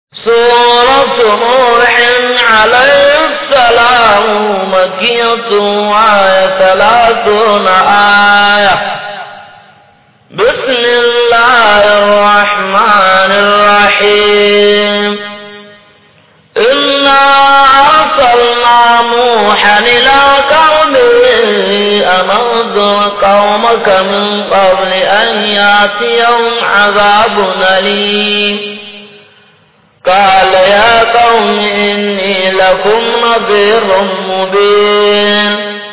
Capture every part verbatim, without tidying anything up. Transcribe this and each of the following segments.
سورة نوح عليه السلام مكية وآية ثلاثون آية. بسم الله الرحمن الرحيم. إنا أرسلنا نوحا إلى قومه أن أنذر قومك من قبل أن يأتيهم عذاب أليم. قال يا قوم إني لكم نذير مبين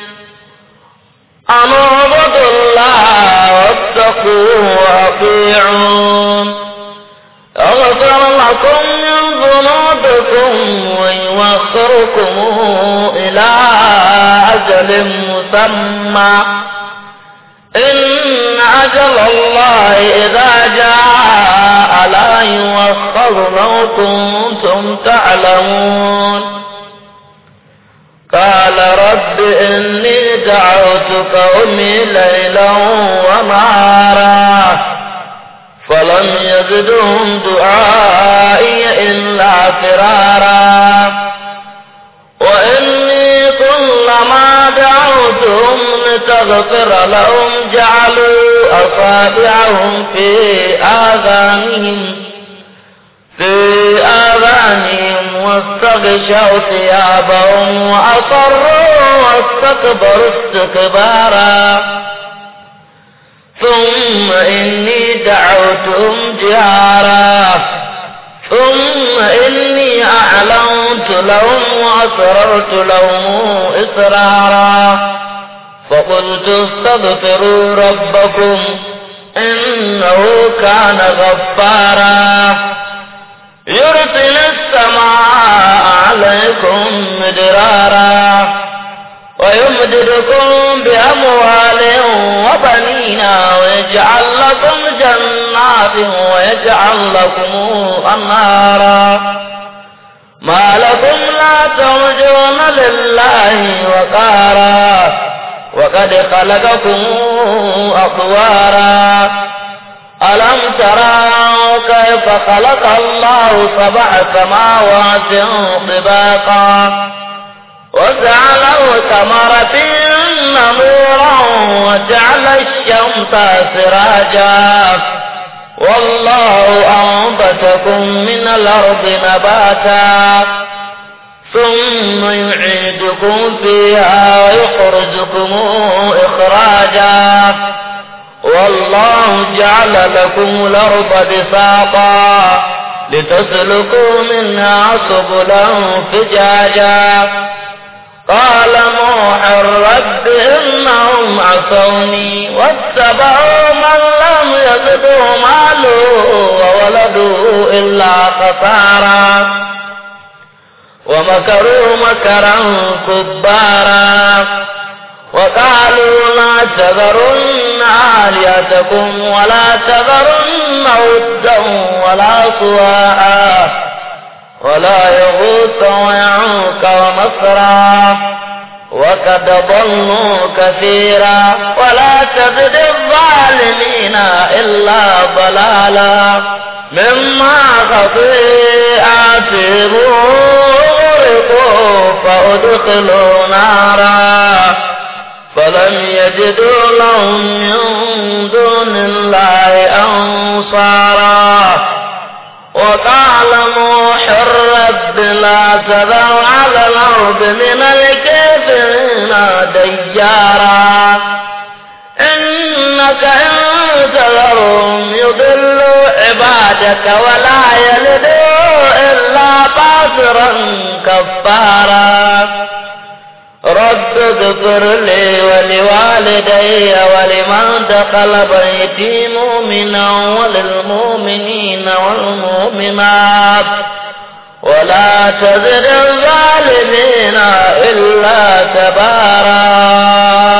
أن اعبدوا الله واتقوه وأطيعون يغفر لكم من ذنوبكم ويوخركم إلى أجل مسمى إن أجل الله إذا جاء لا يوخر لو كنتم تعلمون. قال رب إني دعوت قومي ليلا ونهارا فلم يزدهم دعائي إلا فرارا وإني كلما دعوتهم لتغفر لهم جعلوا أصابعهم في آذانهم في آذانهم واستغشوا ثيابهم وأصروا واستكبروا استكبارا ثم إني دعوتهم جهارا ثم إني أعلنت لهم وأسررت لهم إسرارا فقلت استغفروا ربكم إنه كان غفارا يرسل السماء عليكم مدرارا ويمددكم بأموال وبنين ويجعل لكم جنات ويجعل لكم أنهارا ما لكم لا ترجون لله وقارا وقد خلقكم أطوارا ألم تروا كيف خلق الله سبع سماوات طباقا وجعل القمر فيهن نورا وجعل الشمس سراجا والله أنبتكم من الأرض نباتا ثم يعيدكم فيها ويخرجكم إخراجا والله جعل لكم الأرض بساطا لتسلكوا منها سبلا فجاجا. قال نوح رب إنهم عصوني واتبعوا من لم يزده ماله وولده إلا خسارا ومكروا مكرا كبارا وقالوا لا تذرن آلهتكم ولا تذرن ودا ولا سواعا ولا يغوث ويعوق ونصرا وقد ضلوا كثيرا ولا تزد الظالمين إلا ضلالا مما خطيئاتهم أغرقوا فأدخلوا نارا فلم يجدوا لهم من دون الله أنصارا. وقال نوح رب لا تذر على الأرض من الكافرين ديارا إنك إن تذرهم يضلوا عبادك ولا يلدوا إلا فاجرا كفارا. رب اغفر لي ولوالدي ولمن دخل بيتي مؤمنا وللمؤمنين والمؤمنات ولا تزد الظالمين إلا تبارا.